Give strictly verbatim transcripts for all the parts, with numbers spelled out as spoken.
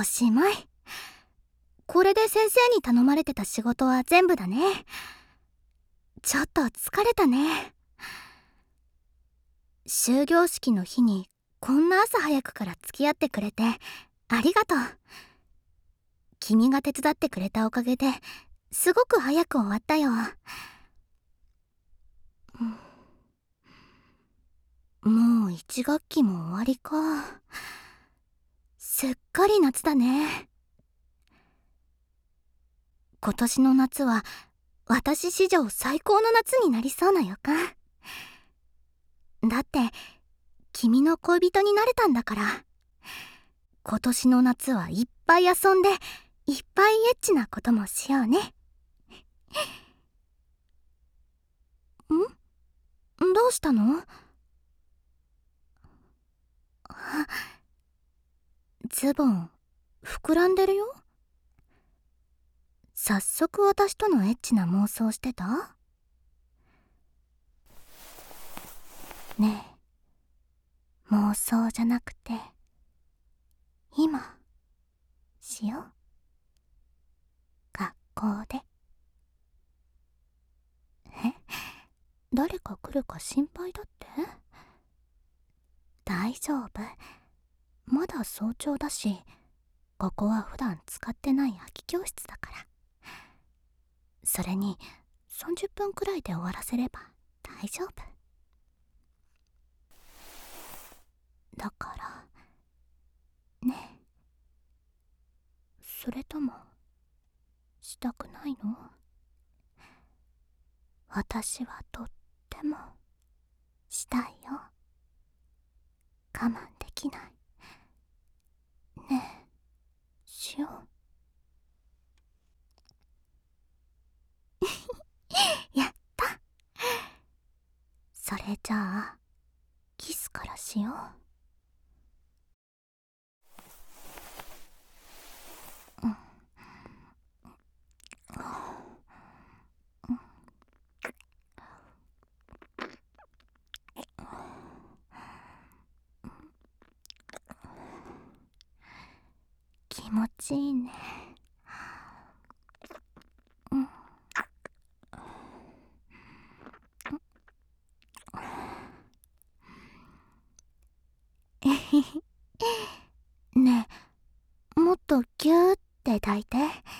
おしまい。これで先生に頼まれてた仕事は全部だね。ちょっと疲れたね。終業式の日にこんな朝早くから付き合ってくれてありがとう。君が手伝ってくれたおかげですごく早く終わったよ。もう一学期も終わりか。すっかり夏だね。今年の夏は私史上最高の夏になりそうな予感。だって君の恋人になれたんだから。今年の夏はいっぱい遊んでいっぱいエッチなこともしようね。ん？どうしたの？あ、ズボン膨らんでるよ。早速私とのエッチな妄想してた？ねえ、妄想じゃなくて今しよう。学校で。え、誰か来るか心配だって？大丈夫、まだ早朝だし、ここは普段使ってない空き教室だから。それにさんじゅっぷんくらいで終わらせれば大丈夫だからね。それともしたくないの？私はとってもしたいよ。我慢できない。ねえ、しよう。やった。それじゃあキスからしよう。うん、気持ちいいね。うん、えへへ。ねえ、もっとギューって抱いて。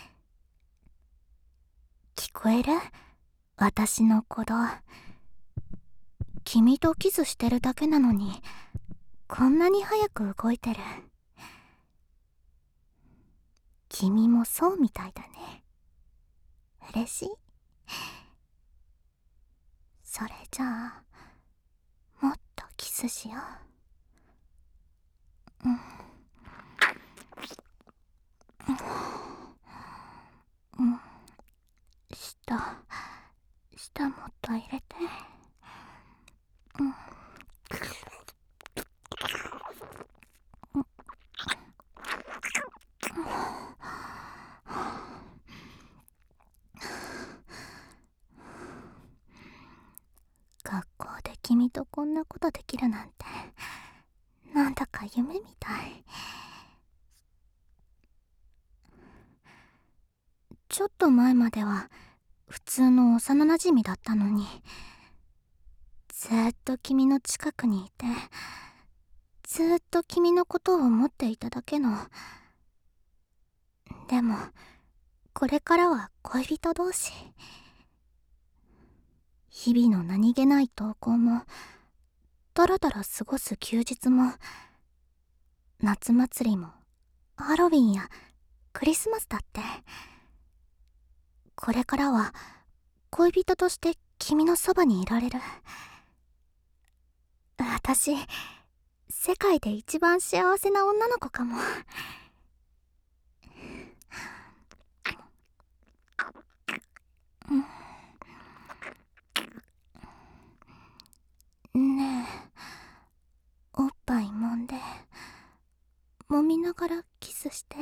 聞こえる？私の鼓動。君とキスしてるだけなのにこんなに早く動いてる。君もそうみたいだね。嬉しい？それじゃあもっとキスしよう。うん、うん、下下もっと入れて。うん、学校で君とこんなことできるなんてなんだか夢みたい。ちょっと前までは普通の幼なじみだったのに、ずーっと君の近くにいてずーっと君のことを思っていただけの。でもこれからは恋人同士。日々の何気ない登校もだらだら過ごす休日も夏祭りもハロウィンやクリスマスだって、これからは恋人として君のそばにいられる。私世界で一番幸せな女の子かも。ねえ、おっぱい揉んで揉みながらキスして。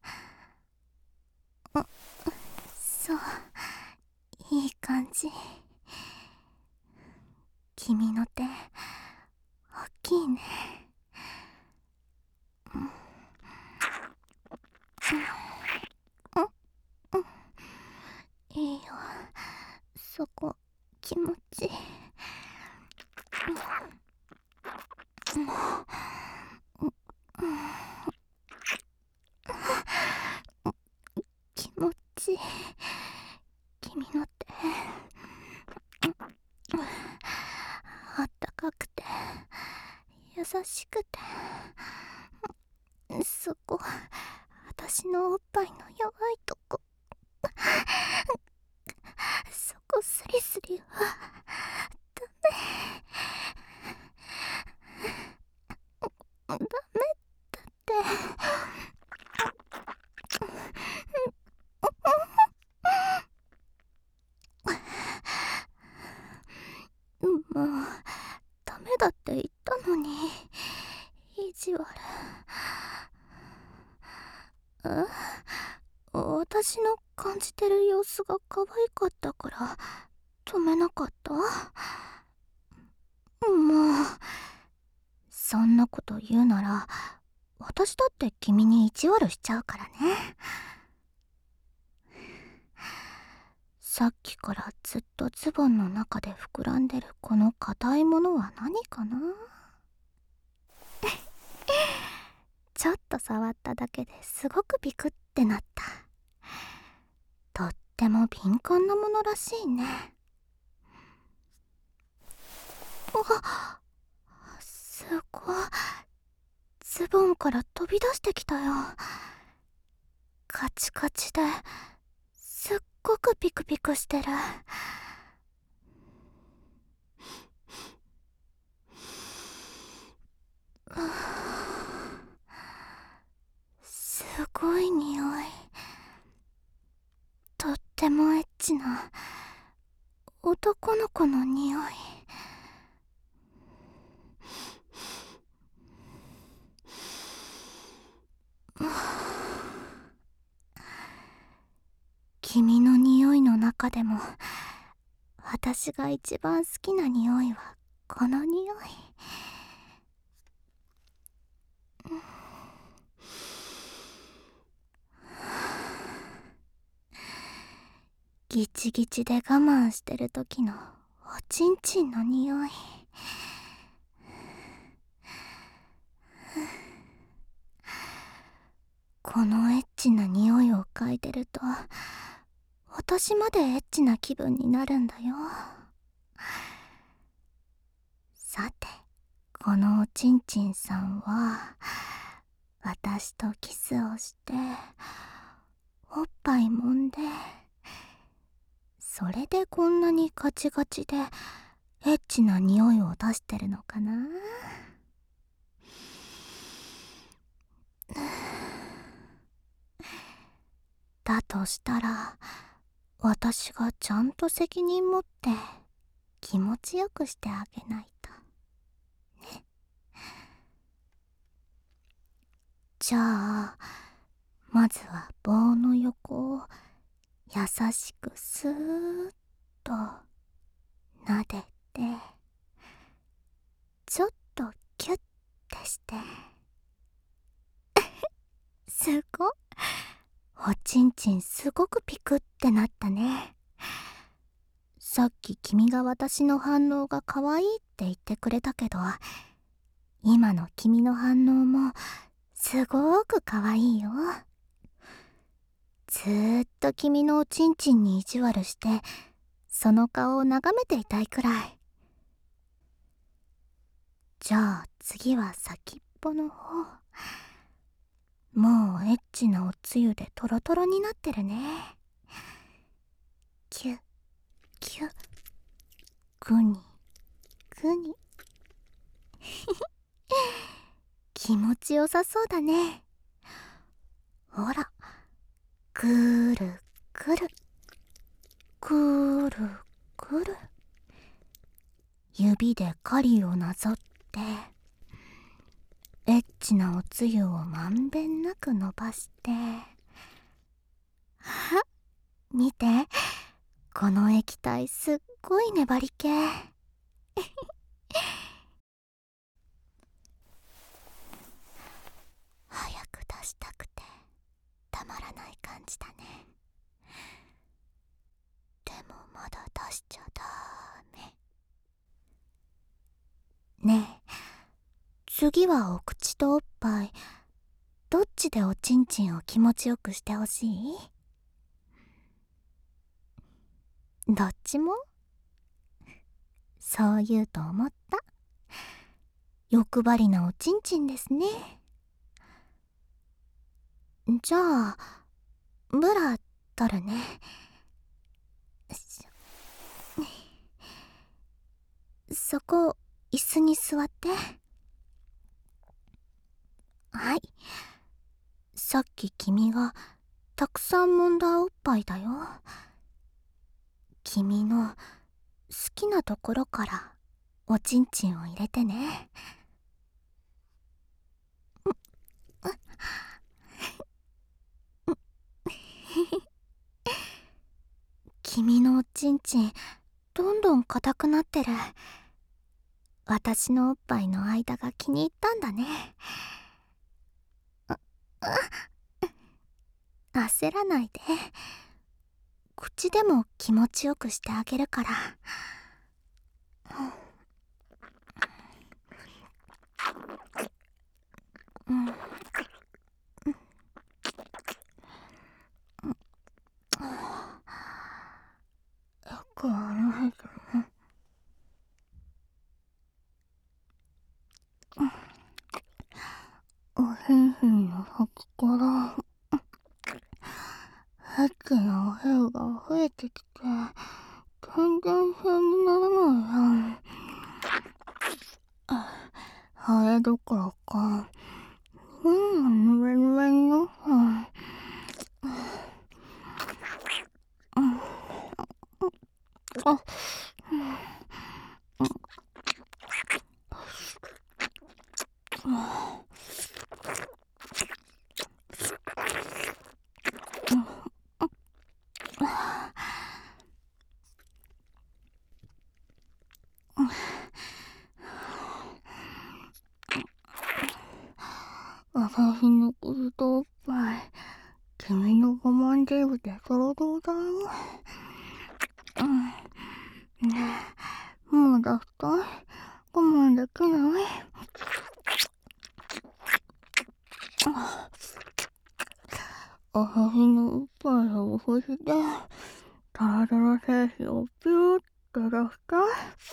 あ、そう、いい感じ。君の手大きいね。 いいよ、そこ気持ちいい。気持ちいい。君の手あったかくて優しくて、そこ私のおっぱいの弱いとこ、そこスリスリはダメダメだって。もうダメだって言ったのに、意地悪。え、私の感じてる様子が可愛かったから止めなかった？もうそんなこと言うなら、私だって君に意地悪しちゃうからね。さっきからずっとズボンの中で膨らんでるこの硬いものは何かな？ちょっと触っただけですごくビクってなった。とっても敏感なものらしいね。あ、すごい、ズボンから飛び出してきたよ。カチカチですっごくピクピクしてる。すごい匂い。とってもエッチな男の子の匂い。君の匂いの中でも私が一番好きな匂いはこの匂い。ギチギチで我慢してる時のおちんちんの匂い。このエッチな匂いを嗅いでると私までエッチな気分になるんだよ。さて、このおちんちんさんは私とキスをしておっぱい揉んで、それでこんなにガチガチでエッチな匂いを出してるのかな。だとしたら私がちゃんと責任持って気持ちよくしてあげないとね。じゃあまずは棒の横を優しくスーッと撫でて、ちょっとキュッてしてすごっ、おちんちんすごくピクってなったね。さっき君が私の反応が可愛いって言ってくれたけど、今の君の反応もすごく可愛いよ。ずーっと君のおちんちんに意地悪してその顔を眺めていたいくらい。じゃあ次は先っぽの方。もうエッチなおつゆでトロトロになってるね。キュッキュッ、グニグニ気持ちよさそうだね。ほら、ぐるぐるぐるぐる、指で狩りをなぞってエッチなおつゆをまんべんなく伸ばして、あ、見て、この液体すっごい粘り気早く出したくてたまらない感じだね。 しちゃダメ。ねえ、次はお口とおっぱい、どっちでおちんちんを気持ちよくしてほしい？どっちも？そう言うと思った。欲張りなおちんちんですね。じゃあブラ取るね。そこ椅子に座って。はい、さっき君がたくさん揉んだおっぱいだよ。君の好きなところからおちんちんを入れてね。君のおちんちんどんどん硬くなってる。私のおっぱいの間が気に入ったんだね。焦らないで。口でも気持ちよくしてあげるから。うん、よくはないけどね。おへんへんの先からエッチなおへうが増えてきて、全然平にならないや。ハエどころか、うんぬめぬめになった。あ、私の口とおっぱい、君の我慢ゲームでドロドロだよ。うん、ねえ、もう出したい？我慢できない？私のおっぱいを押して、ダラダラ精子をピューって出したい？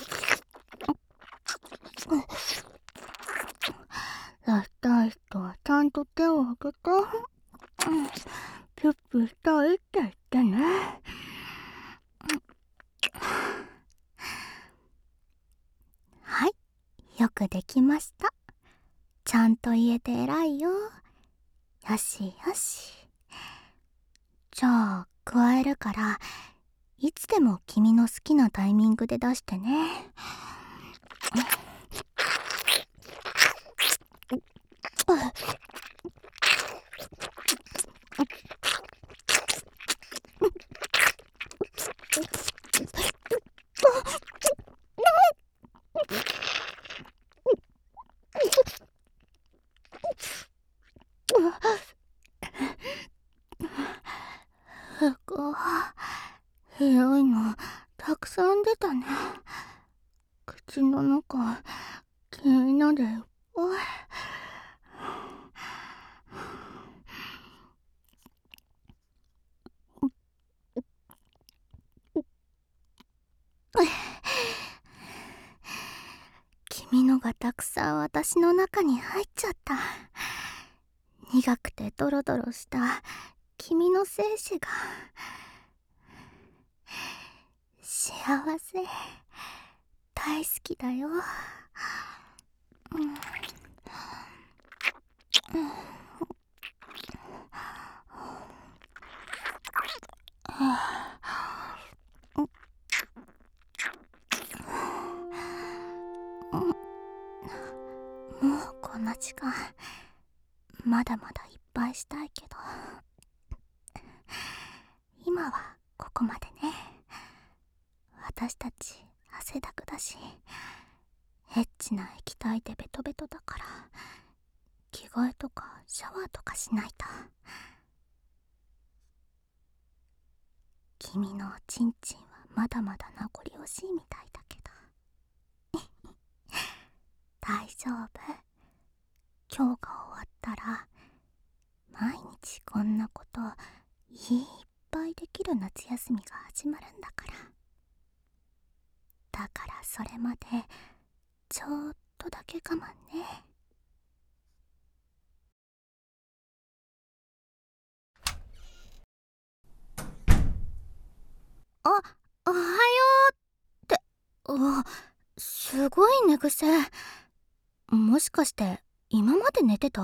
出したい人はちゃんと手を挙げて、ピュッピュしたいって言ってね。はい、よくできました。ちゃんと言えて偉いよ。よしよし。じゃあ加えるから、いつでも君の好きなタイミングで出してね。ふく、広いのたくさん出たね。口の中きれいなでいっぱい。君のがたくさん私の中に入っちゃった。苦くてドロドロした君の精子が幸せ、大好きだよ。うん、もうこんな時間、まだまだいっぱいしたいけど、今はここまでね。私たち汗だくだし、エッチな液体でベトベトだから、着替えとかシャワーとかしないと。君のおちんちんはまだまだ名残惜しいみたいだけど大丈夫。今日が終わったら毎日こんなこといっぱいできる夏休みが始まるんだから。だからそれまでちょっとだけ我慢ね。あ、おはようって、あ、すごい寝癖。もしかして今まで寝てた？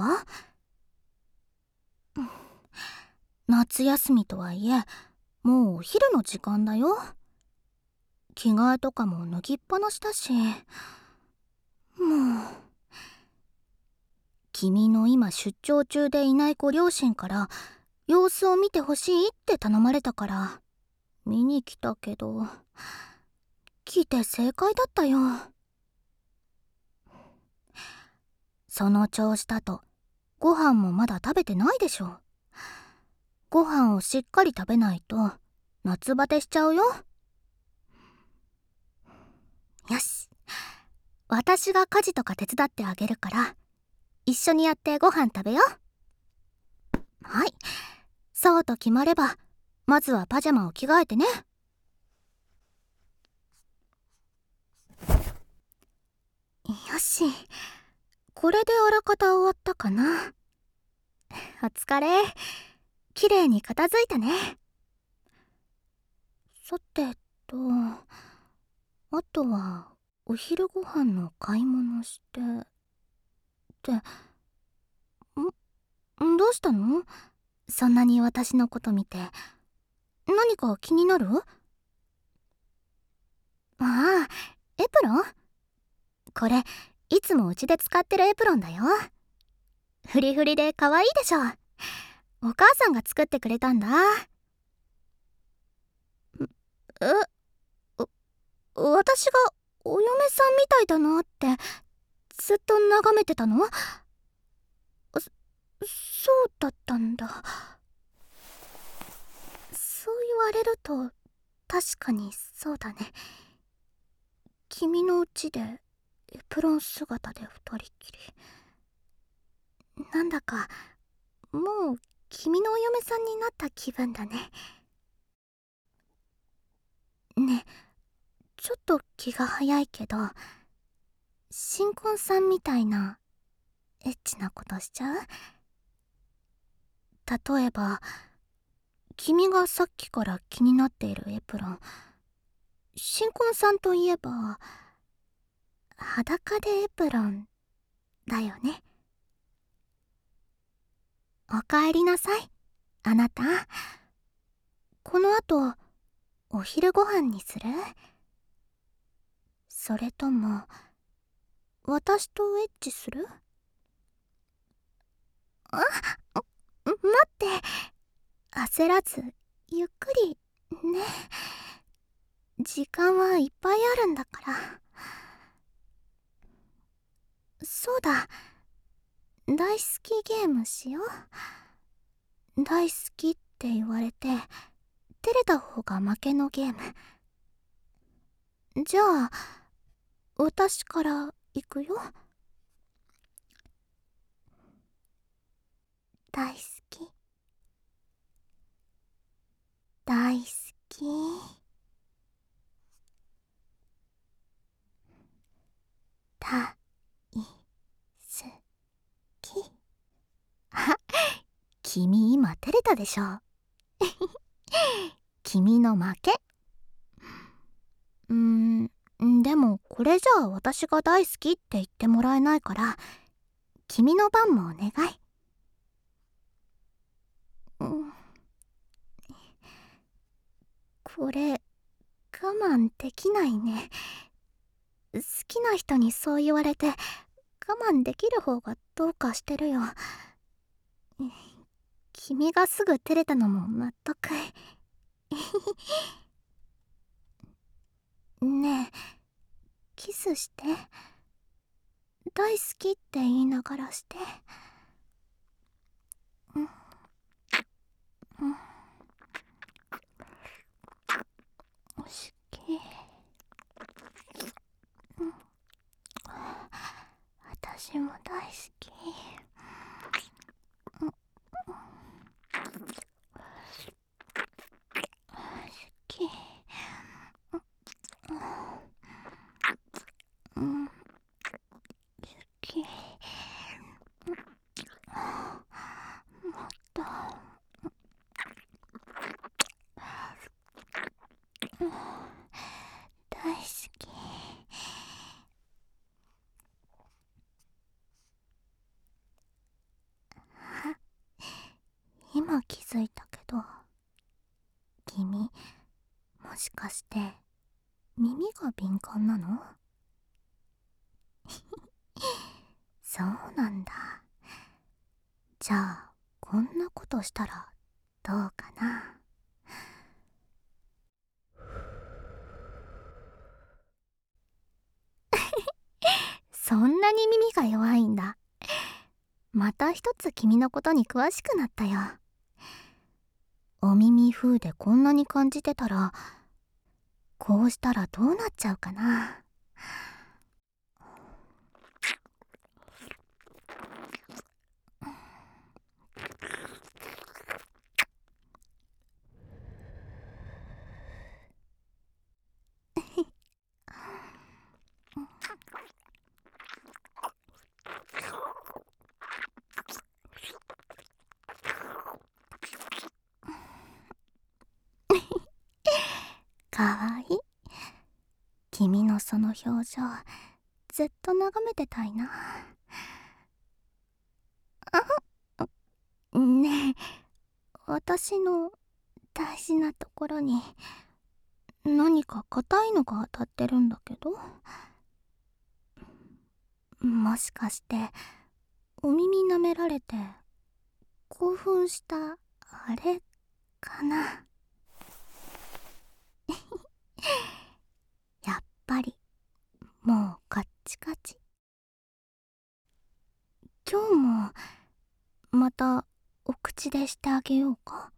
夏休みとはいえもうお昼の時間だよ。着替えとかも脱ぎっぱなしだし。もう君の今出張中でいないご両親から様子を見てほしいって頼まれたから見に来たけど、来て正解だったよ。その調子だとご飯もまだ食べてないでしょ。ご飯をしっかり食べないと夏バテしちゃうよ。よし、私が家事とか手伝ってあげるから一緒にやってご飯食べよう。はい、そうと決まればまずはパジャマを着替えてね。よし、これであらかた終わったかな。お疲れ。きれいに片付いたね。さてと、あとはお昼ご飯の買い物してって、んどうしたの？そんなに私のこと見て。何か気になる？ああ、エプロン？これいつもうちで使ってるエプロンだよ。フリフリで可愛いでしょ。お母さんが作ってくれたんだ。え、私がお嫁さんみたいだなってずっと眺めてたの？そ、そうだったんだ。そう言われると確かにそうだね。君の家でエプロン姿で二人きり。なんだかもう君のお嫁さんになった気分だね。ねえ、ちょっと気が早いけど新婚さんみたいなエッチなことしちゃう？例えば君がさっきから気になっているエプロン、新婚さんといえば裸でエプロンだよね。おかえりなさい、あなた。この後お昼ご飯にする？それとも私とエッチする？あ、待って、焦らずゆっくりね。時間はいっぱいあるんだから。そうだ、大好きゲームしよう。大好きって言われて照れた方が負けのゲーム。じゃあ私から行くよ。大好き、大好き、大好き。あ、君今照れたでしょ。君の負け。うーん、でもこれじゃあ私が大好きって言ってもらえないから君の番もお願い。うん、これ我慢できないね。好きな人にそう言われて我慢できる方がどうかしてるよ。君がすぐ照れたのも納得。ねえ、キスして。大好きって言いながらして。うん、うん、よし。 私も大好き。好き。うん、好き。もっと。大好き。今気づいたけど、君、もしかして耳が敏感なの？そうなんだ。じゃあこんなことしたらどうかな。そんなに耳が弱いんだ。また一つ君のことに詳しくなったよ。お耳風でこんなに感じてたら、こうしたらどうなっちゃうかな。かわいい。君のその表情、ずっと眺めてたいな。あ、ねえ、私の大事なところに何か硬いのが当たってるんだけど。もしかしてお耳舐められて興奮したあれかな。やっぱりもうカッチカチ。今日もまたお口でしてあげようか。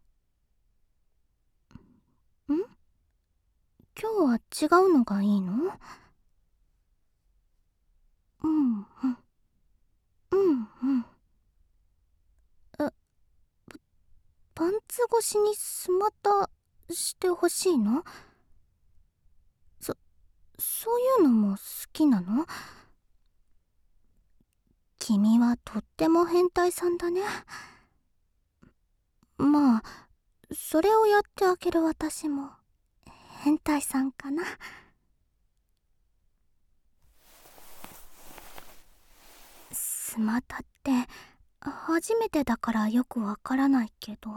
ん？今日は違うのがいいの？うんうん。うんうん。え、パンツ越しにスマタしてほしいの？そ、そういうのも好きなの？君はとっても変態さんだね。まあ、それをやってあげる私も変態さんかな。スマタって初めてだからよくわからないけど、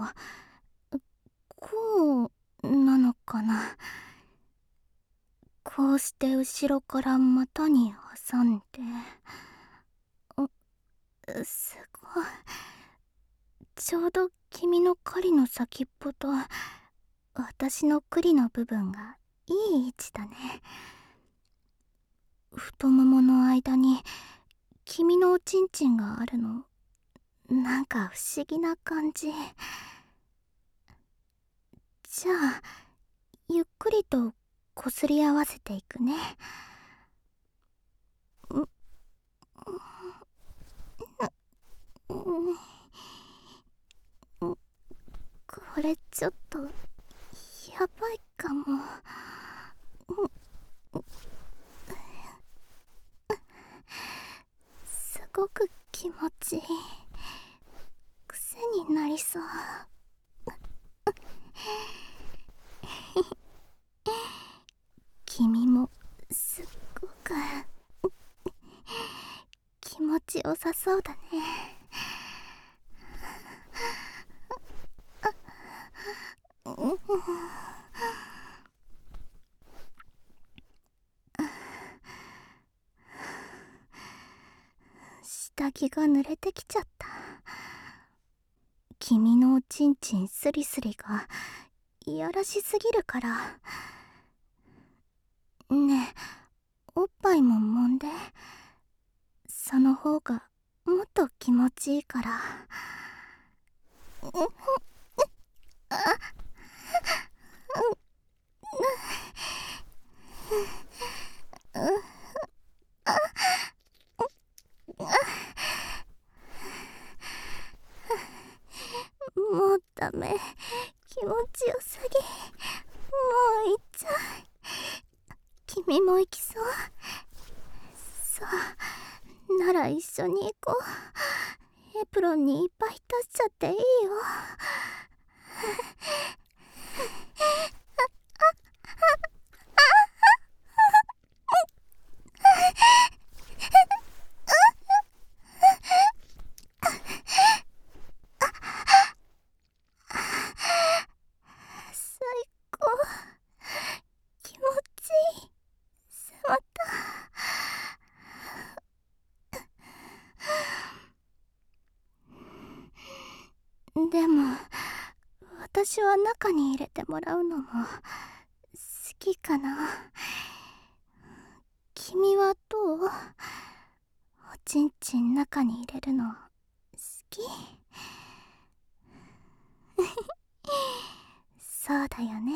こうなのかな。こうして後ろから股に挟んで、すごい、ちょうど君の狩りの先っぽと私の栗の部分がいい位置だね。太ももの間に君のおちんちんがあるの、なんか不思議な感じ。じゃあゆっくりとこすり合わせていくね。う、う、う、これちょっとやばいかも。すごく気持ちいい。癖になりそう。君もすっごく気持ちよさそうだね。下着が濡れてきちゃった。君のおちんちんスリスリがいやらしすぎるから。ねえ、おっぱいも揉んで。その方がもっと気持ちいいから。 君も行きそう？さあ、なら一緒に行こう。エプロンにいっぱい足しちゃっていいよ。最高。気持ちいい。また。でも私は中に入れてもらうのも好きかな。君はどう？おちんちん中に入れるの好き？そうだよね。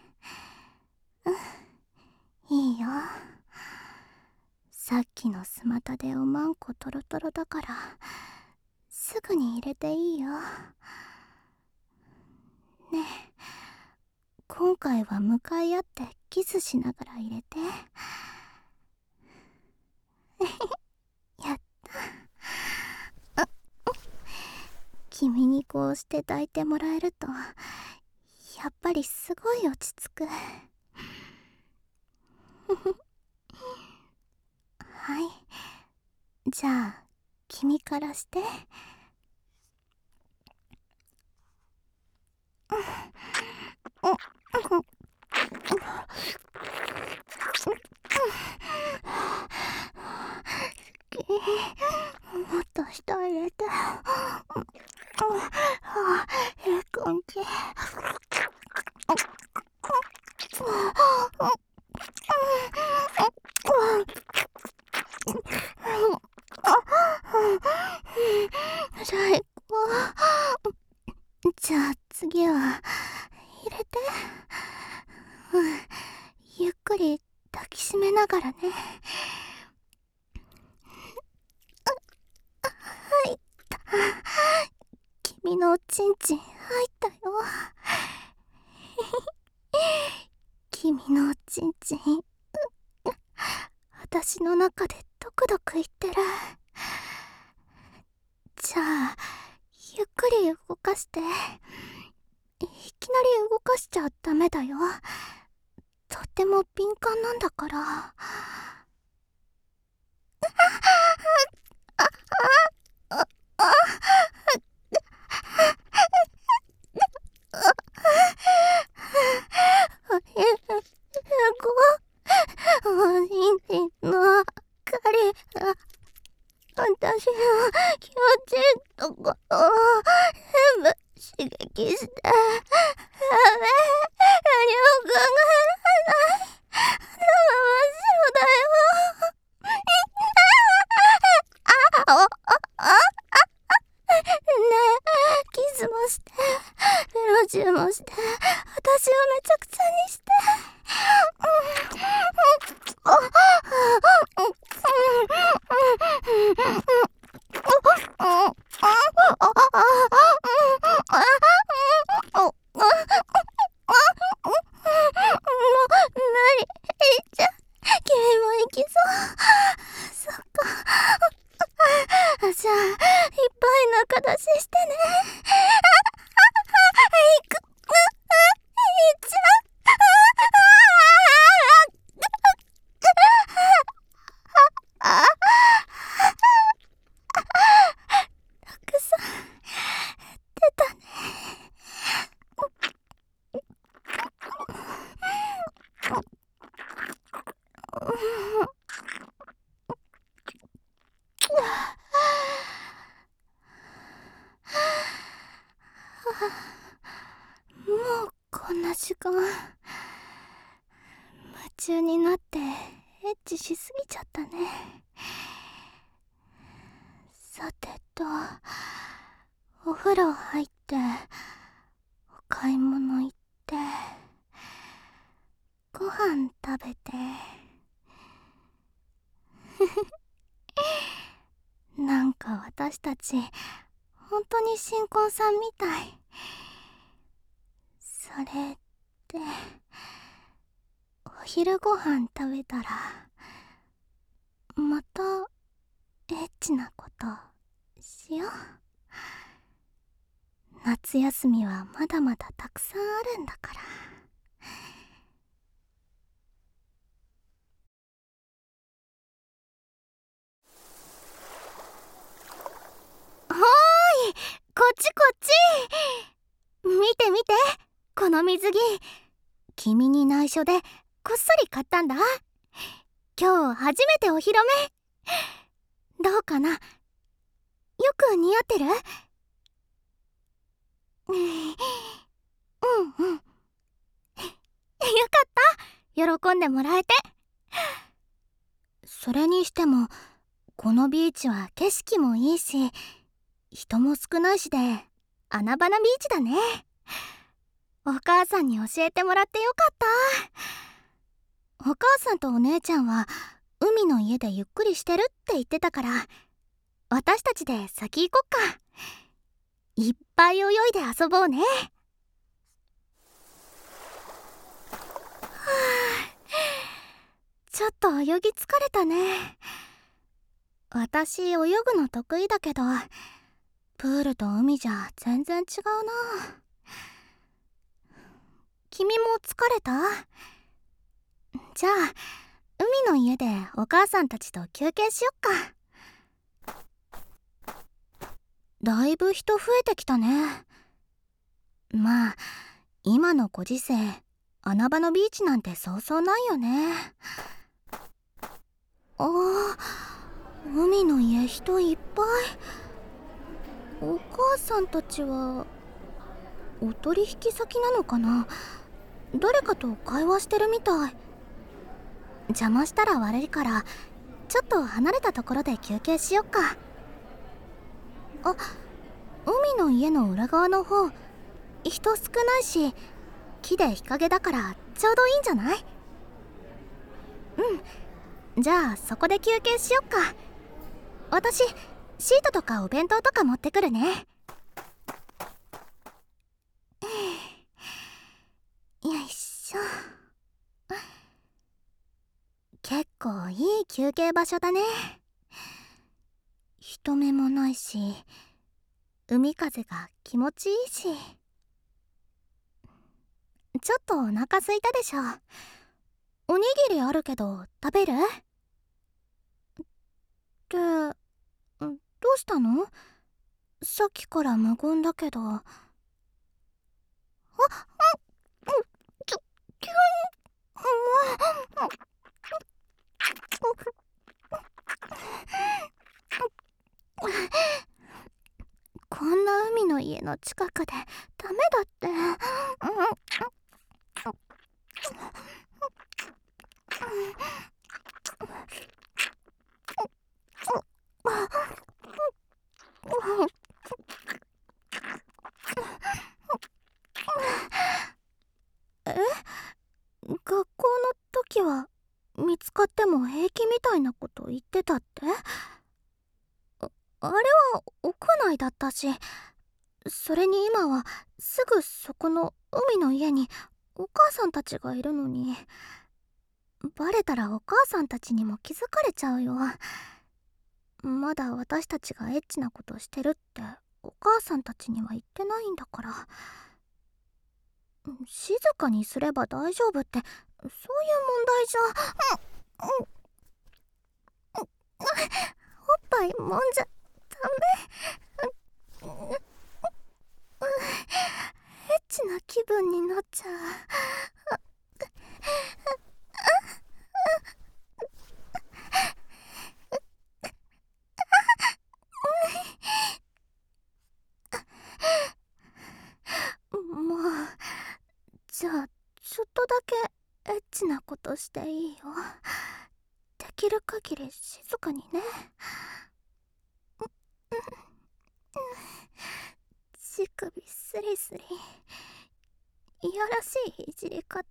うん、いいよ。さっきのスマタでおまんこトロトロだからすぐに入れていいよ。ねえ、今回は向かい合ってキスしながら入れて。やった。君にこうして抱いてもらえるとやっぱりすごい落ち着く。はい、じゃあ君からして。もっと下入れて。ええ感じ。最高。じゃあ次は入れて。うん、ゆっくり抱きしめながらね。入った。君のおちんちん入ったよ。君のおちんちん私の中でドクドクいってる。じゃあゆっくり動かして。いきなり動かしちゃダメだよ。とっても敏感なんだから。おちんちんのかりが私の気持ちいいところを全部刺激して。ダメ、何も考えられない。頭真っ白だよ。あああねえ、キスもしてベロチューもして私をめちゃくちゃにして。じゃあいっぱい中出ししてね。いく、いっちゃう。たくさん出たね。もうこんな時間。夢中になってエッチしすぎちゃったね。さてと、お風呂入ってお買い物行ってご飯食べてなんか私たち本当に新婚さんみたい。それっておお昼ご飯食べたらまたエッチなことしよう。夏休みはまだまだたくさんあるんだから。おーい、こっちこっち。見て見て、この水着君に内緒でこっそり買ったんだ。今日初めてお披露目。どうかな、よく似合ってる？うんうん。よかった、喜んでもらえて。それにしてもこのビーチは景色もいいし人も少ないしで穴場なビーチだね。お母さんに教えてもらってよかった。お母さんとお姉ちゃんは海の家でゆっくりしてるって言ってたから、私たちで先行こっか。いっぱい泳いで遊ぼうね。はあ、ちょっと泳ぎ疲れたね。私泳ぐの得意だけどプールと海じゃ全然違うな。君も疲れた？じゃあ海の家でお母さんたちと休憩しよっか。だいぶ人増えてきたね。まあ今のご時世穴場のビーチなんてそうそうないよね。あー、海の家人いっぱい。お母さんたちはお取引先なのかな。誰かと会話してるみたい。邪魔したら悪いからちょっと離れたところで休憩しよっか。あ、海の家の裏側の方人少ないし木で日陰だからちょうどいいんじゃない？うん、じゃあそこで休憩しよっか。私シートとかお弁当とか持ってくるね。よいしょ。結構いい休憩場所だね。人目もないし海風が気持ちいいし。ちょっとお腹空いたでしょ。おにぎりあるけど食べる？ってどうしたの？さっきから無言だけど。あ、うん、ちょ、急に、もう、こんな海の家の近くでダメだって。え？学校の時は見つかっても平気みたいなこと言ってたって？あ、あれは屋内だったし、それに今はすぐそこの海の家にお母さんたちがいるのに、バレたらお母さんたちにも気づかれちゃうよ。まだ私たちがエッチなことしてるってお母さんたちには言ってないんだから。静かにすれば大丈夫ってそういう問題じゃ。うん、おっぱいもんじゃダメ。エッチな気分になっちゃう。もうじゃあちょっとだけエッチなことしていいよ。できる限り静かにね。乳首スリスリ、いやらしいいじり方。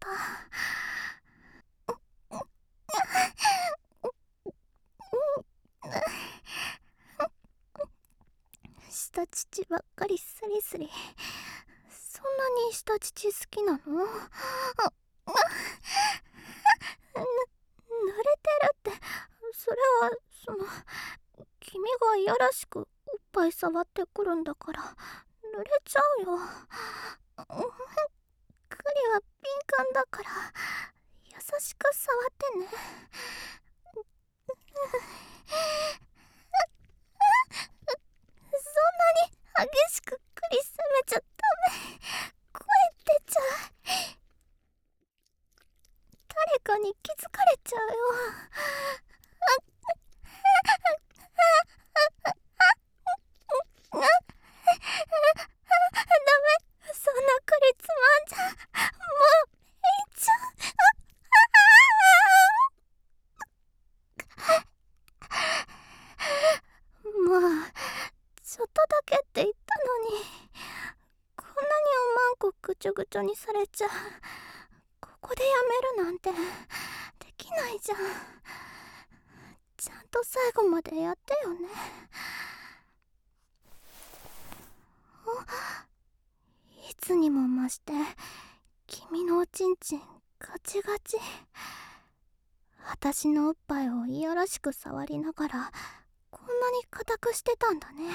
下乳ばっかりスリスリ。そんなに下乳好きなの？ がいやらしくおっぱい触ってくるんだから濡れちゃうよ。クリは敏感だから優しく触ってね。そんなに激しくクリ責めちゃダメ。声出ちゃう。誰かに気づかれちゃうよ。ダメ、そんなクリつまんじゃもういっちゃう。もうちょっとだけって言ったのに、こんなにおまんこぐちょぐちょにされちゃここでやめるなんてできないじゃん。ちゃんと最後までやってよね。いつにも増して君のおちんちんガチガチ。私のおっぱいをいやらしく触りながらこんなに硬くしてたんだね。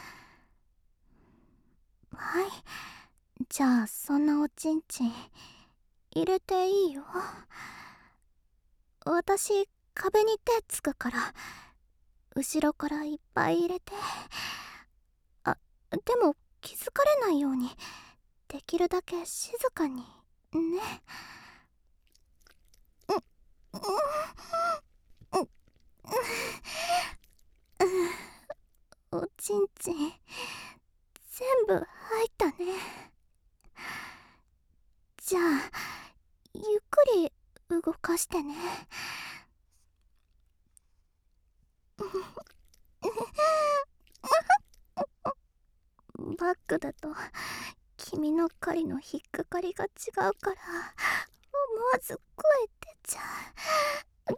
はい、じゃあそんなおちんちん入れていいよ。私壁に手つくから後ろからいっぱい入れて。あ、でも気づかれないようにできるだけ静かにね。おちんちん全部入ったね。じゃあゆっくり動かしてね。バックだと君の狩りの引っかかりが違うから思わず声出ちゃう。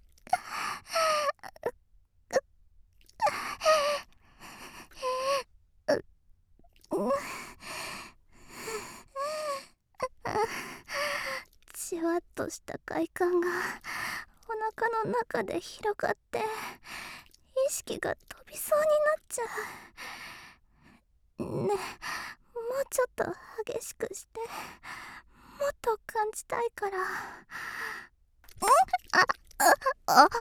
じわっとした快感がお腹の中で広がって意識が飛びそうになっちゃう。ねえ、もうちょっと激しくしてもっと感じたいから。んああああやば、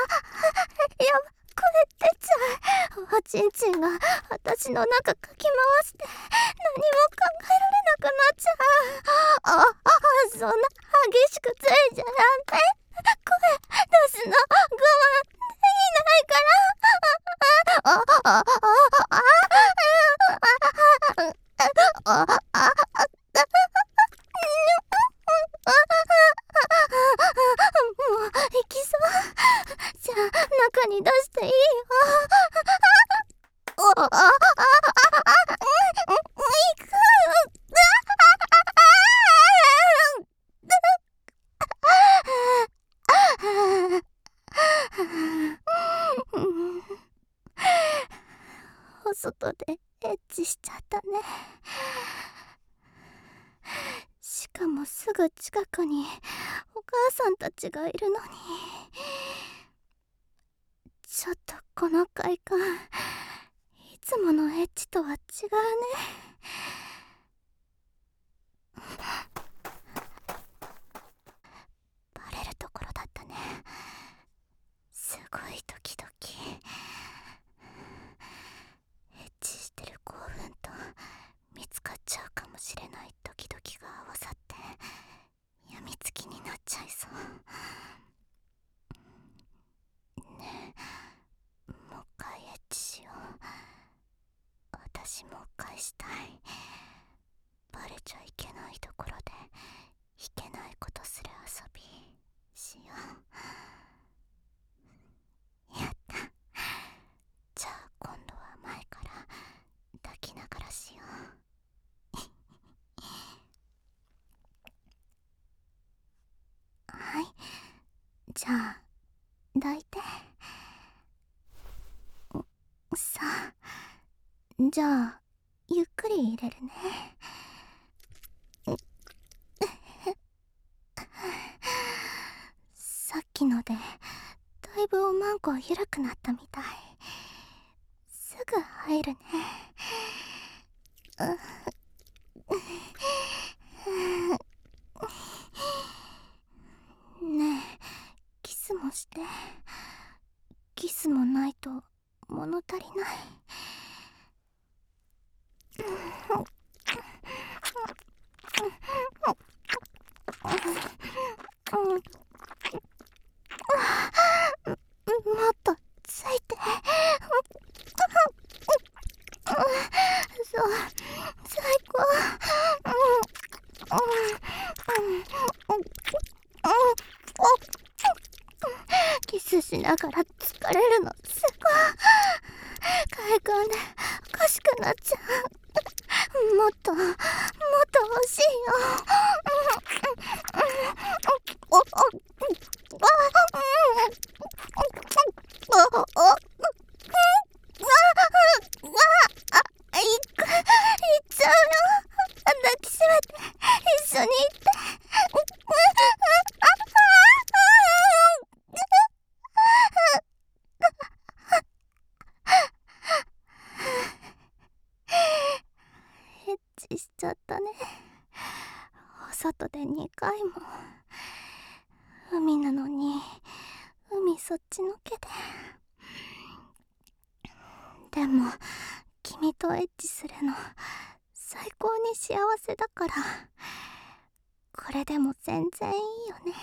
声出ちゃう。おちんちんが私の中かき回して何も考えられなくなっちゃう。ああ、そんな激しくついちゃダメ。声出すの我慢できないから。あああああああもう行きそう。じゃあ中に出していいよ。ああああ行く。お外でエッチしちゃったね。しかもすぐ近くにお母さんたちがいるのに。ちょっとこの快感いつものエッチとは違うね。バレるところだったね。すごいドキドキ。エッチしてる興奮と見つかっちゃうかもしれないドキドキが合わさってやみつきになっちゃいそう。ねえ、もう一回エッチしよう。私もう一回したい。バレちゃいけないところでいけないことする遊びしよう。やった。じゃあ今度は前から抱きながらしよう。はい、じゃあ抱いて。さあ、じゃあゆっくり入れるね。さっきのでだいぶおまんこ緩くなったみたい。 ぐ入るね。ねえ、キスもして。キスもないと物足りない。もっとついて。そう、最高。キスしながら疲れるのすごい。快感でおかしくなっちゃう。もっともっと欲しいよ。抱きしめて一緒に行って。エッチしちゃったね。お外でにかいも。海なのに海そっちのけで。でも君とエッチするの最高に幸せだから、これでも全然いいよね。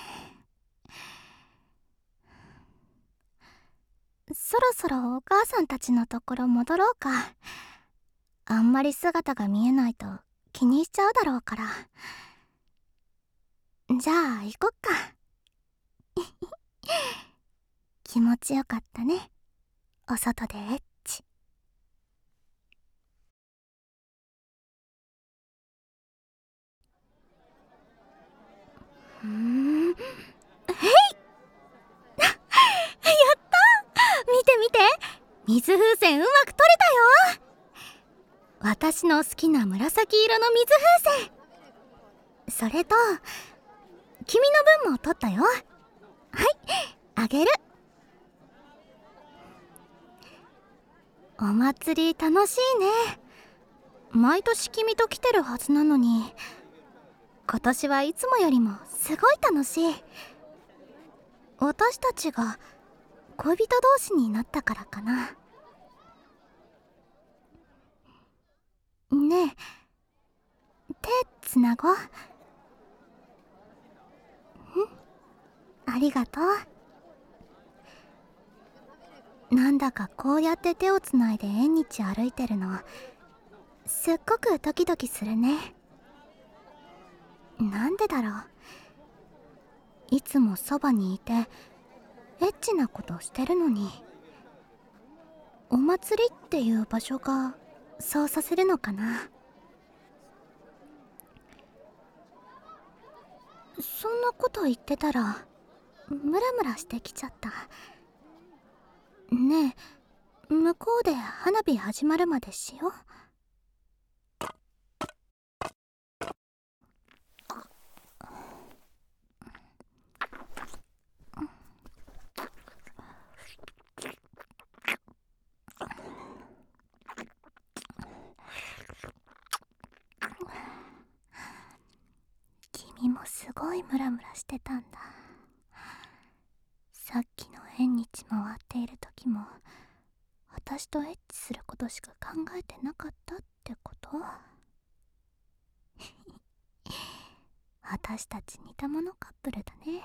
そろそろお母さんたちのところ戻ろうか。あんまり姿が見えないと気にしちゃうだろうから。じゃあ行こっか。気持ちよかったね、お外でエッチ。うーん、へいやったー。見て見て、水風船うまく取れたよ。私の好きな紫色の水風船。それと君の分も取ったよ。はい、あげる。お祭り楽しいね。毎年君と来てるはずなのに、今年はいつもよりもすごい楽しい。私たちが恋人同士になったからかな。ねえ、手つなごう。ん、ありがとう。なんだかこうやって手をつないで縁日歩いてるのすっごくドキドキするね。なんでだろう。いつもそばにいてエッチなことしてるのに、お祭りっていう場所がそうさせるのかな。そんなこと言ってたらムラムラしてきちゃった。ねえ、向こうで花火始まるまでしよう。君もすごいムラムラしてたんだ。さっきの縁日回っている時も私とエッチすることしか考えてなかったってこと？私たち似た者カップルだね。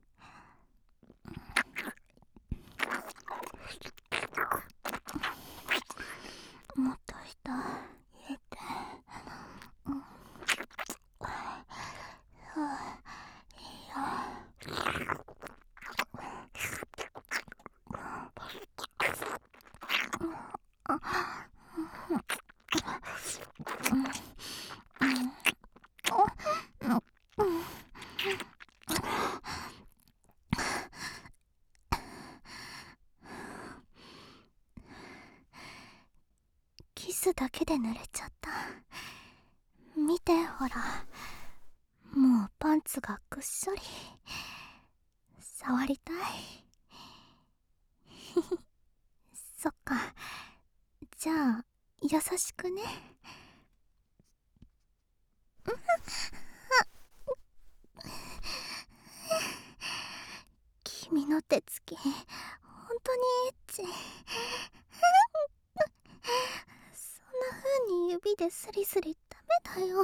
もっと下入れて。うん、そういいよ。キスだけで濡れちゃった。見てほら、もうパンツがぐっしょり。触りたい。そっか、 じゃあ優しくね。君の手つき本当にエッチ。そんな風に指でスリスリダメだよ。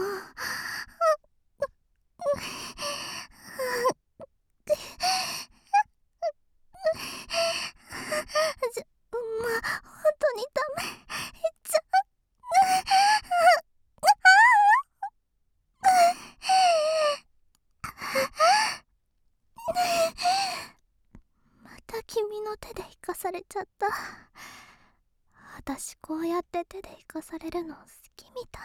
じゃ、ま、本当にダメ。ちゃまた君の手で生かされちゃった。私こうやって手で生かされるの好きみた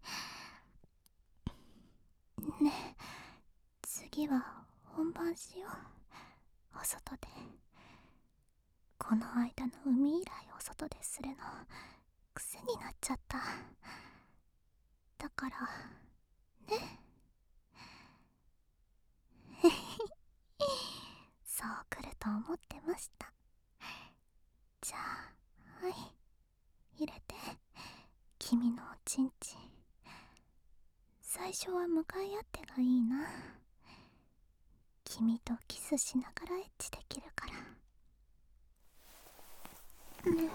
い。ねえ、次は本番しよう。お外で。この間の海以来お外でするの癖になっちゃった。だからね。そう来ると思ってました。じゃあ、はい、入れて。君のおちんちん。最初は向かい合ってがいいな。君とキスしながらエッチできるから。うん、うん、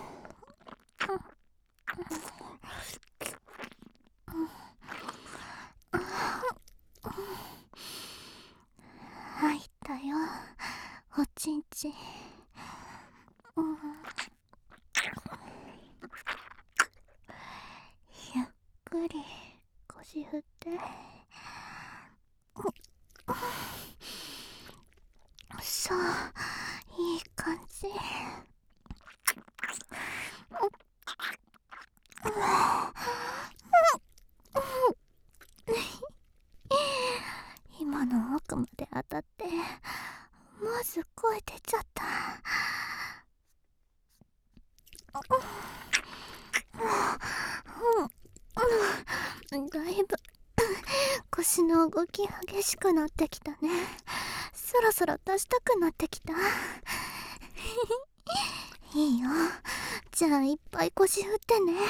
入ったよ、おちんちん。うん、ゆっくり腰振って。そう、いい感じ。今の奥まで当たって思わず声出ちゃった。だいぶ腰の動き激しくなってきたね。そろそろ出したくなってきた。いいよ、じゃあいっぱい腰振ってね。ね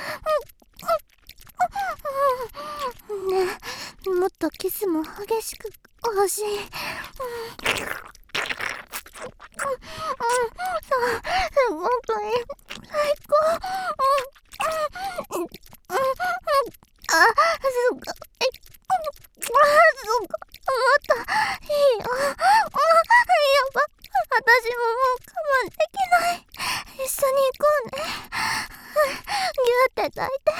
え、もっとキスも激しく欲しい。うん、すごくいい、最高。あ、すごい。あ、すごい。もっといいよ。やば、私ももう我慢できない。一緒に行こうね。ギューって抱いて。そう、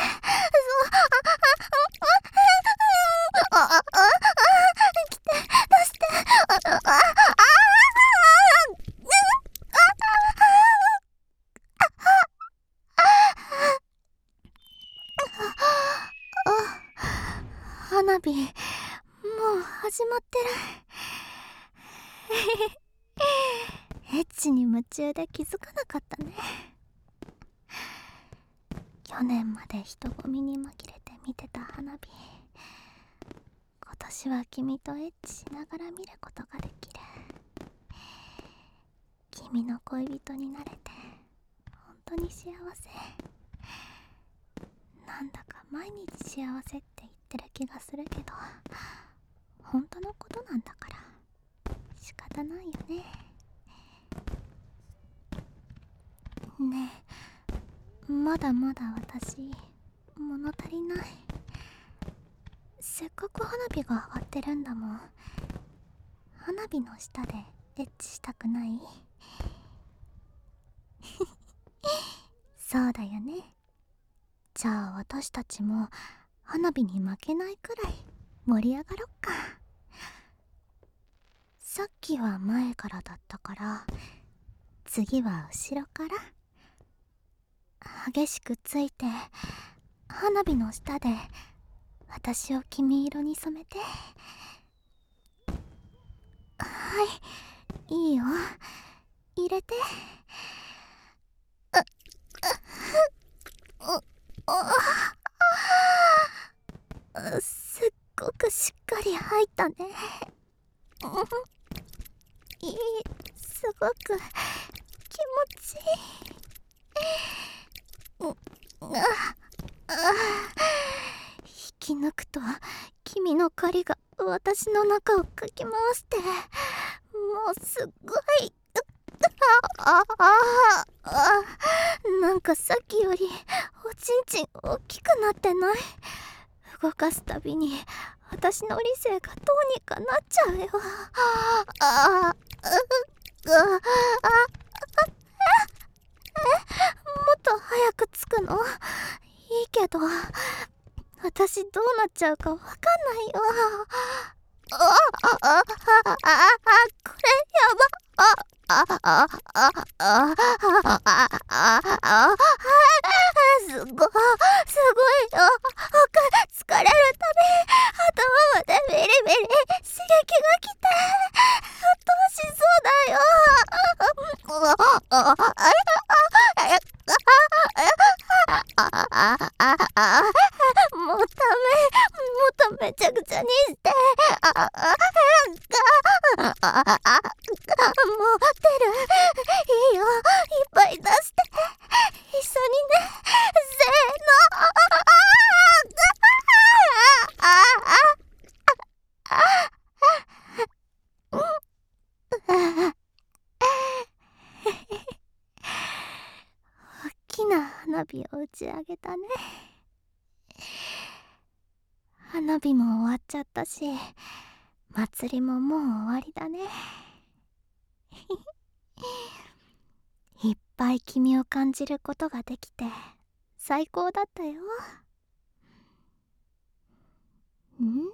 あ、あ、あ、あ、来て、出して。あ、あ、あ、花火、もう始まってる。エッチに夢中で気づかなかったね。去年まで人混みに紛れて見てた花火、今年は君とエッチしながら見ることができる。君の恋人になれて本当に幸せ。なんだか毎日幸せって言ってる気がするけど、本当のことなんだから仕方ないよね。ねえ、まだまだ私物足りない。せっかく花火が上がってるんだもん。花火の下でエッチしたくない？そうだよね。じゃあ私たちも花火に負けないくらい盛り上がろっか。さっきは前からだったから、次は後ろから。激しくついて花火の下で私を黄色に染めて。はい、いいよ、入れて。すっごくしっかり入ったね。いい、すごく気持ちいい。 私の中をかき回して、もうすっごい、ああああ、なんかさっきよりおちんちん大きくなってない？動かすたびに私の理性がどうにかなっちゃうよ。ああ、う、う、あ、もっと早く着くの？いいけど、私どうなっちゃうかわかんないよ。ああ、ああ、ああ、これやば。ああ、ああ、ああ、ああ、ああ、すごい、すごいよ。疲れるたび頭までビリビリ刺激がきて、うっとうしそうだよ。もうダメ、もっとめちゃくちゃにして。ああ、ああ、もう出る。いいよ、いっぱい出して。一緒にね。せーの。大きな花火を打ち上げたね。花火も終わっちゃったし、祭りももう終わりだね。いっぱい君を感じることができて最高だったよ。ん？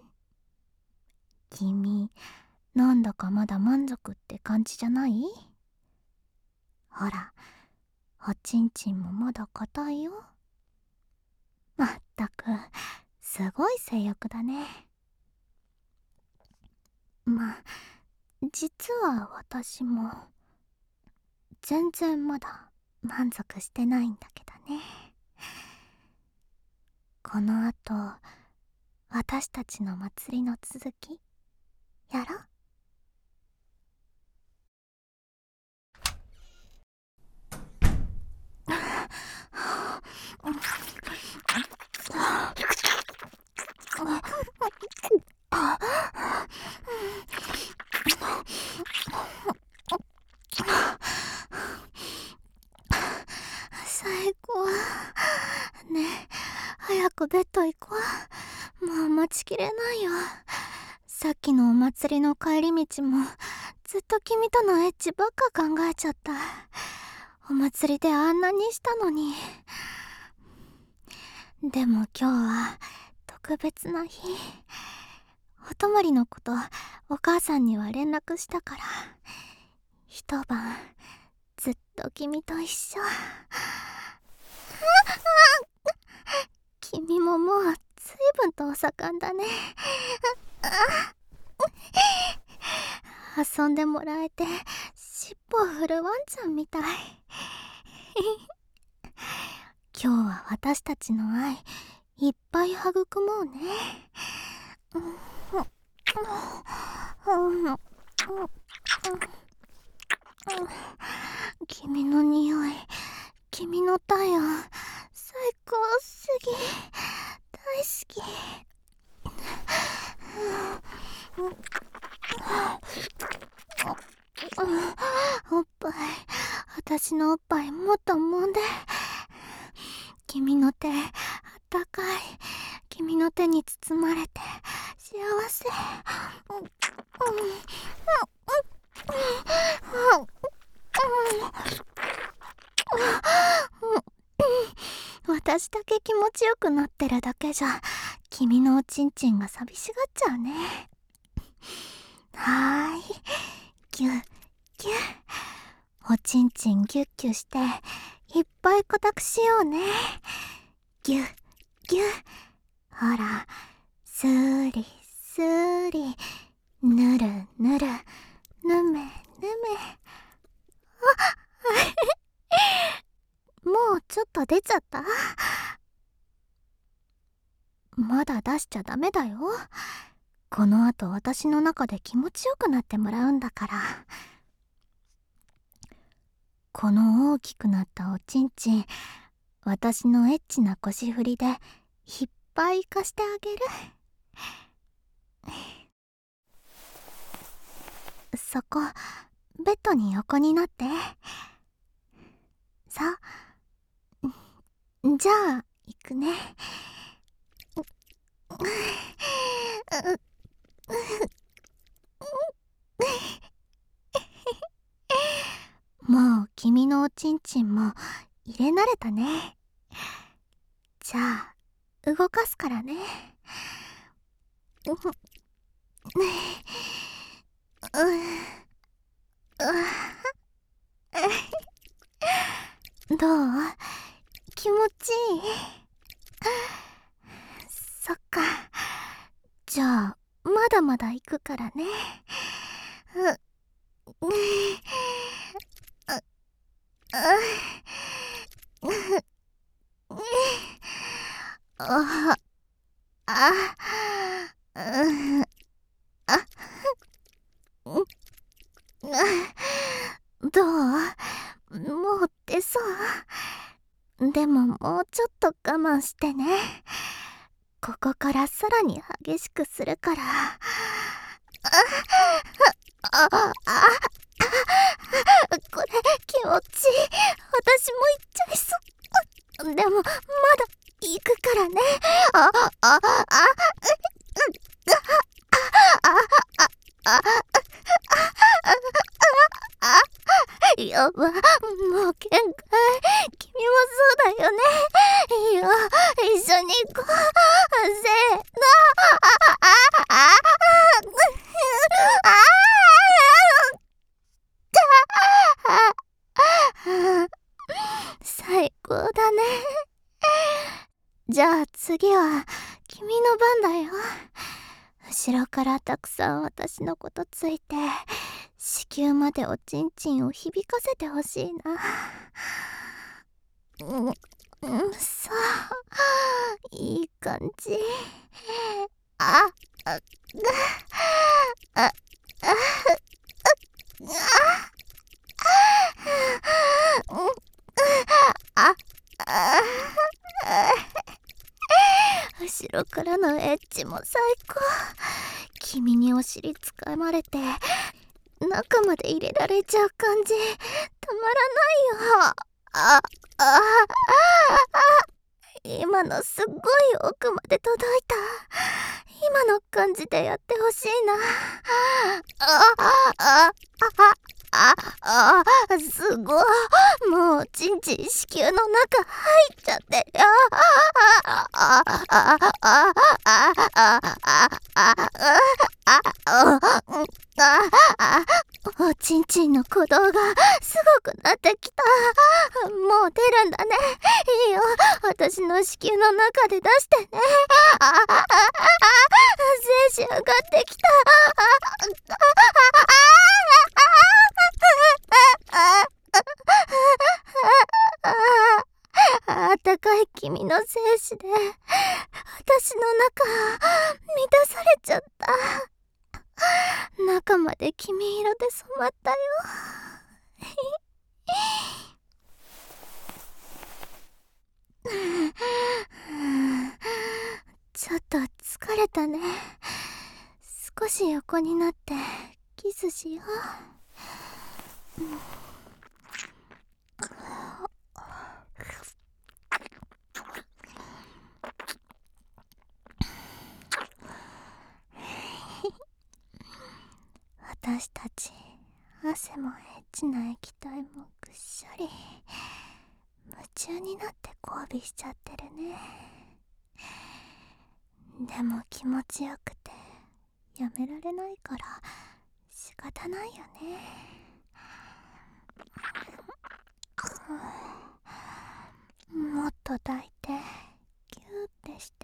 君、なんだかまだ満足って感じじゃない？ほら、おちんちんもまだ硬いよ。まったく、すごい性欲だね。まあ、実は私も全然まだ満足してないんだけどね。このあと私たちの祭りの続きやろ。最高ね。早くベッド行こう。もう待ちきれないよ。さっきのお祭りの帰り道もずっと君とのエッチばっか考えちゃった。お祭りであんなにしたのに。でも今日は特別な日。お泊まりのことお母さんには連絡したから、一晩ずっと君と一緒。君ももうずいぶんとお盛んだね。遊んでもらえて尻尾を振るワンちゃんみたい。今日は私たちの愛いっぱい育もうね。君の匂い、君の体温、最高すぎ、大好き。おっぱい、私のおっぱいもっと揉んで。君の手、あったかい。君の手に包まれて幸せ。私だけ気持ちよくなってるだけじゃ君のおちんちんが寂しがっちゃうね。はーい、ギュッギュッ。おちんちんギュッギュしていっぱい固くしようね。ギュッギュッ。ほら、スーリスーリ、ぬるぬる、ぬめぬめ。もうちょっと出ちゃった？まだ出しちゃダメだよ。この後私の中で気持ちよくなってもらうんだから。この大きくなったおちんちん、私のエッチな腰振りでいっぱい貸してあげる。 そこ、ベッドに横になって。さあ、じゃあ行くね。もう君のおちんちんも入れ慣れたね。じゃあ動かすからね。ううどう？気持ちいい？そっか。じゃあまだまだ行くからね。ううああうんあどう？もう出そう？でももうちょっと我慢してね。ここからさらに激しくするから。あああこれ気持ちいい。私も行っちゃいそう。でもまだ行くからね。ああああやば、もう限界。君もそうだよね。いいよ、一緒に行こう。せーの。最高だね。じゃあ次は君の番だよ。後ろからたくさん私のことついて、子宮までおちんちんを響かせてほしいな。うん、うん、そう、いい感じ。あ、あ、あ、あ、あ、あ、あ、後ろからのエッチも最高。君にお尻つかまれて中まで入れられちゃう感じ、たまらないよ。あ、あ、あ、今のすっごい奥まで届いた。今の感じでやってほしいな。あ、あ、あ、あ、あ、あ、すごい。もうちんちん子宮の中入っちゃってるよ。あ、あ、あ、あ、あ、あ、あ、あ、あ、あ、あ、あ、おちんちんの鼓動がすごくなってきた。もう出るんだね。いいよ、私の子宮の中で出してね。あ、あ、あ、あ、精子上がってきた。あったかい君の精子で私の中満たされちゃった。中まで黄色で染まったよ。ちょっと疲れたね。少し横になってキスしよう。私たち汗もエッチな液体もぐっしゃり。夢中になって交尾しちゃってるね。でも気持ちよくてやめられないから仕方ないよね。もっと抱いてギューってして。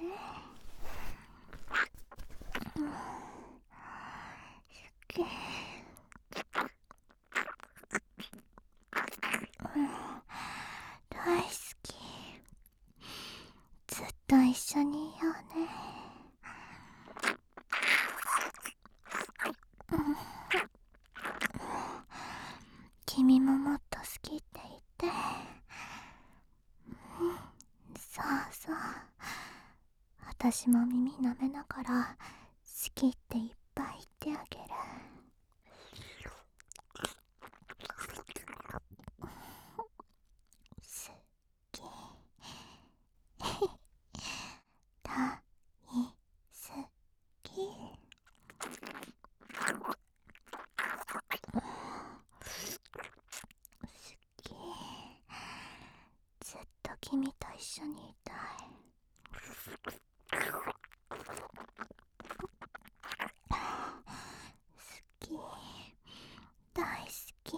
大好き。ずっと一緒にいようね。君ももっと好きって言って。そうそう、私も耳舐めながら好きっていっぱい言ってあげる。 君と一緒にいたい。好き、大好き。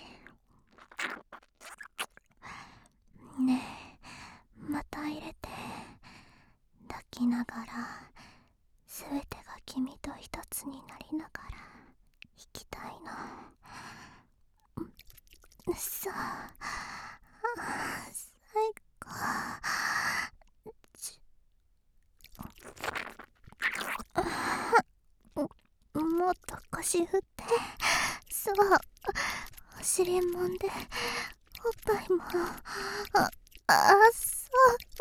ねえ、また入れて。抱きながら全てが君と一つになりながら生きたいの。さあ、最高。ちもっと腰振って。そう、お尻もんで、おっぱいも。ああ、そう、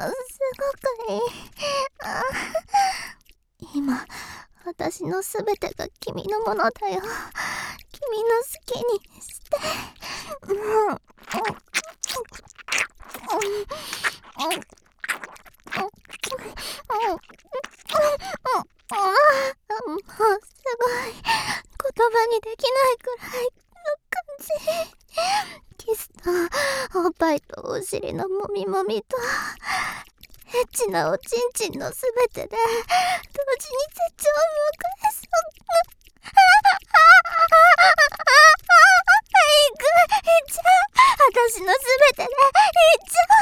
すごくいい。あ、今私のすべてが君のものだよ。君の好きにして。うん、もうすごい、言葉にできないくらいの感じ。キスとおっぱいとお尻のもみもみとエッチなおちんちんのすべてで同時に絶頂を迎えそう。いく、いっちゃう。私のすべてでいっちゃ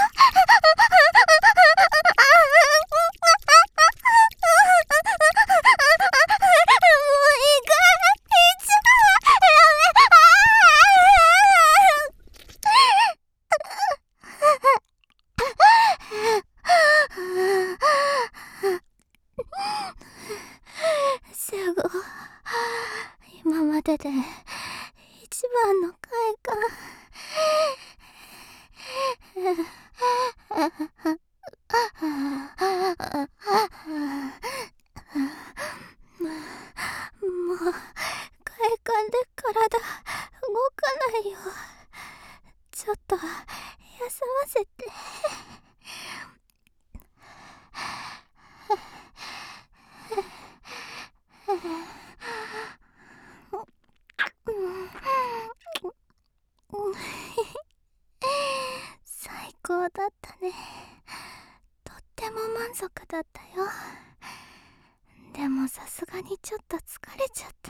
う。すごい。今までで一番の快感。もう快感で体動かないよ。ちょっと休ませて。最高だったね。とっても満足だったよ。でもさすがにちょっと疲れちゃった。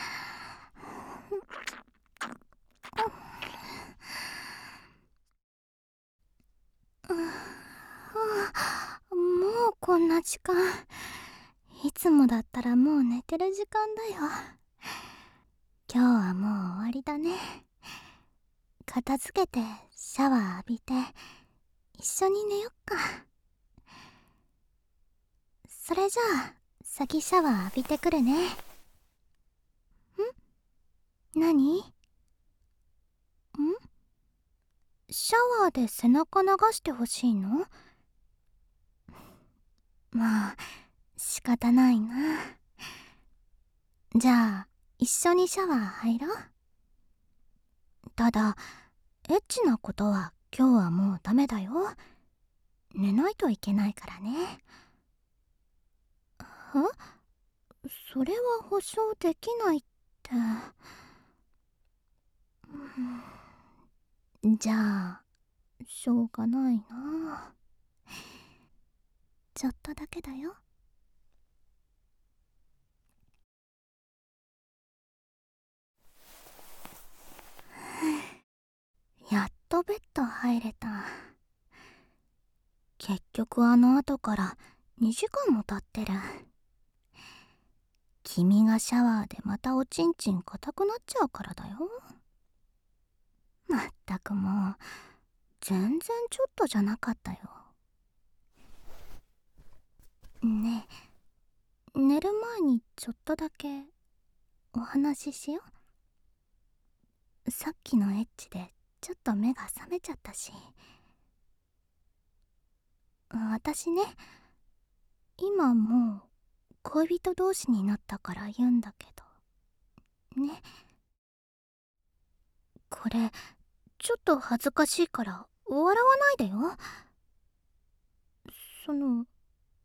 もうこんな時間。いつもだったらもう寝てる時間だよ。今日はもう終わりだね。片付けてシャワー浴びて一緒に寝よっか。それじゃあ先シャワー浴びてくるね。ん？何？ん？シャワーで背中流してほしいの？まあ仕方ないな。じゃあ一緒にシャワー入ろう。ただエッチなことは今日はもうダメだよ。寝ないといけないからね。え？それは保証できないって。うん、じゃあしょうがないな。ちょっとだけだよ。やっとベッド入れた。結局あの後からにじかんも経ってる。君がシャワーでまたおちんちん硬くなっちゃうからだよ。まったくもう全然ちょっとじゃなかったよ。ねえ、寝る前にちょっとだけお話ししよう。さっきのエッチでちょっと目が覚めちゃったし。私ね、今もう恋人同士になったから言うんだけどね。これちょっと恥ずかしいから笑わないでよ。そのね、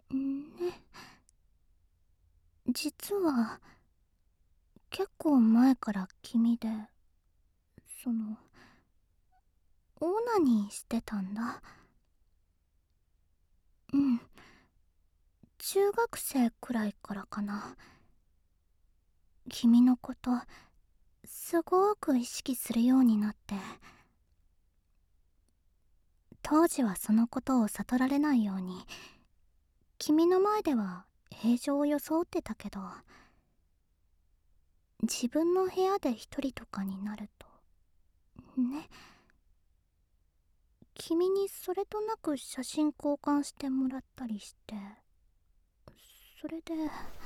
実は結構前から君でそのオナニーしてたんだ。 うん、中学生くらいからかな。君のことすごく意識するようになって。当時はそのことを悟られないように君の前では平常を装ってたけど、自分の部屋で一人とかになるとね、君にそれとなく写真交換してもらったりして、それで。ん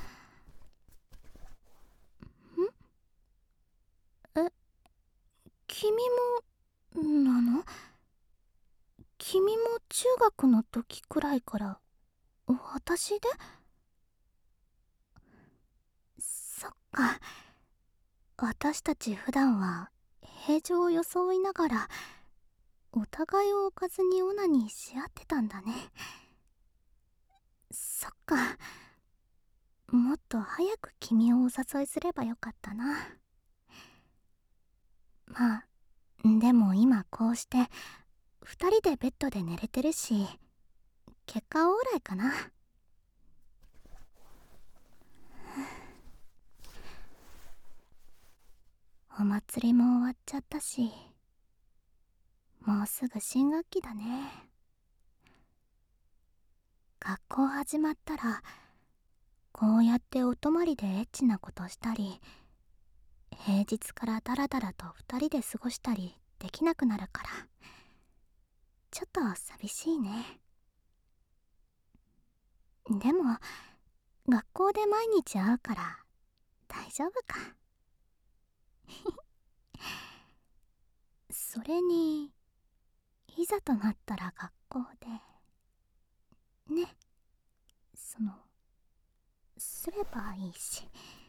え、君もなの？君も中学の時くらいから私で？そっか。私たち普段は平常を装いながらお互いを置かずにオナニーし合ってたんだね。そっか。もっと早く君をお誘いすればよかったな。まあでも今こうして二人でベッドで寝れてるし、結果オーライかな。お祭りも終わっちゃったし、もうすぐ新学期だね。学校始まったらこうやってお泊まりでエッチなことしたり、平日からダラダラと二人で過ごしたりできなくなるから、ちょっと寂しいね。でも学校で毎日会うから大丈夫か。それにいざとなったら学校でね、そのすればいいし。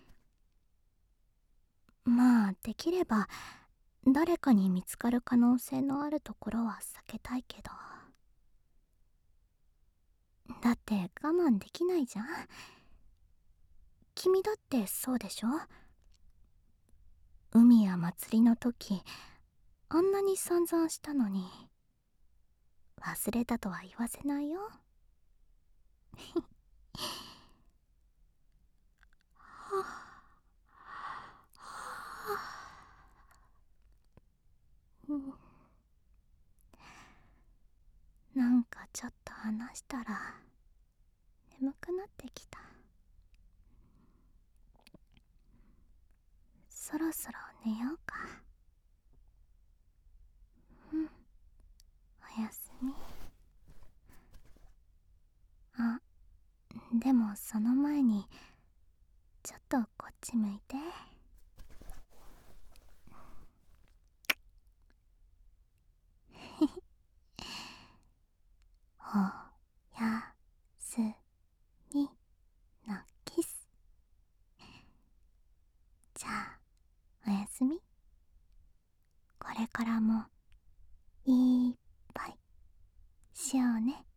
まあできれば誰かに見つかる可能性のあるところは避けたいけど、だって我慢できないじゃん。君だってそうでしょ？海や祭りの時あんなに散々したのに忘れたとは言わせないよ。はあ、うん、なんかちょっと話したら眠くなってきた。そろそろ寝ようか。うん、おやすみ。あ、でもその前にちょっとこっち向いて。おやすみのキス。じゃあおやすみ。これからもいっぱいしようね。